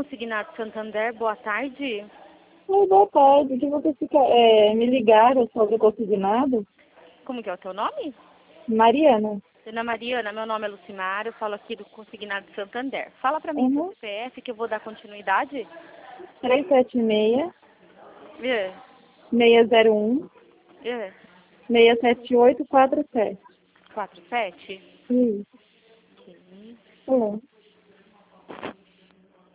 Consignado Santander, boa tarde. Oi, boa tarde. Que você me ligaram sobre o consignado? Como que é o teu nome? Mariana. Dona Mariana, meu nome é Lucimara, eu falo aqui do Consignado Santander. Fala pra mim seu Uhum. CPF que eu vou dar continuidade. 376 É, 601 é, 67847. 47. Isso. Ok. Tá bom.